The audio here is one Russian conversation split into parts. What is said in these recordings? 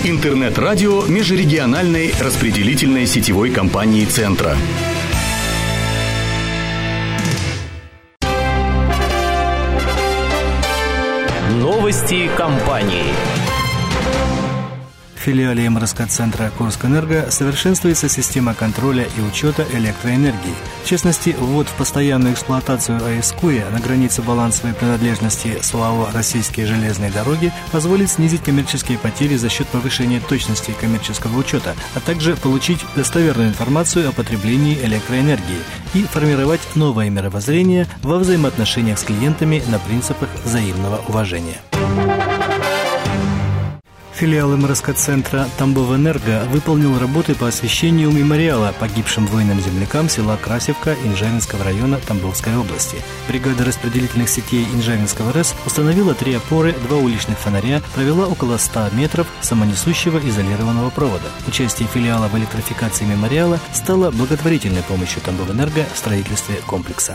Интернет-радио межрегиональной распределительной сетевой компании «Центра». Новости компании. В филиале МРСК-центра «Курскэнерго» совершенствуется система контроля и учета электроэнергии. В частности, ввод в постоянную эксплуатацию АЭС «Куя» на границе балансовой принадлежности с ОАО «Российские железные дороги» позволит снизить коммерческие потери за счет повышения точности коммерческого учета, а также получить достоверную информацию о потреблении электроэнергии и формировать новое мировоззрение во взаимоотношениях с клиентами на принципах взаимного уважения. Филиал МРСК-центра «Тамбовэнерго» выполнил работы по освящению мемориала погибшим воинам-землякам села Красевка Инжавинского района Тамбовской области. Бригада распределительных сетей Инжавинского РЭС установила 3 опоры, 2 уличных фонаря, провела около 100 метров самонесущего изолированного провода. Участие филиала в электрификации мемориала стало благотворительной помощью Тамбовэнерго в строительстве комплекса.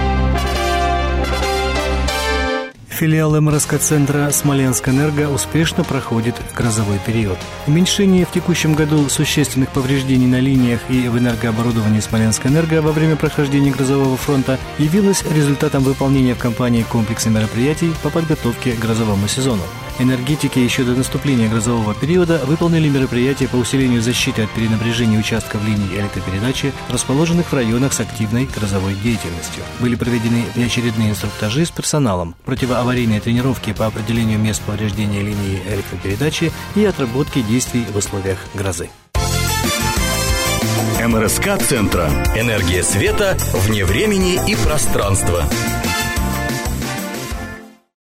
Филиал МРСК-центра «Смоленскэнерго» успешно проходит грозовой период. Уменьшение в текущем году существенных повреждений на линиях и в энергооборудовании Смоленскэнерго во время прохождения грозового фронта явилось результатом выполнения в компании комплекса мероприятий по подготовке к грозовому сезону. Энергетики еще до наступления грозового периода выполнили мероприятия по усилению защиты от перенапряжения участков линий электропередачи, расположенных в районах с активной грозовой деятельностью. Были проведены внеочередные инструктажи с персоналом, противоаварийные тренировки по определению мест повреждения линии электропередачи и отработки действий в условиях грозы. МРСК-центра. Энергия света вне времени и пространства.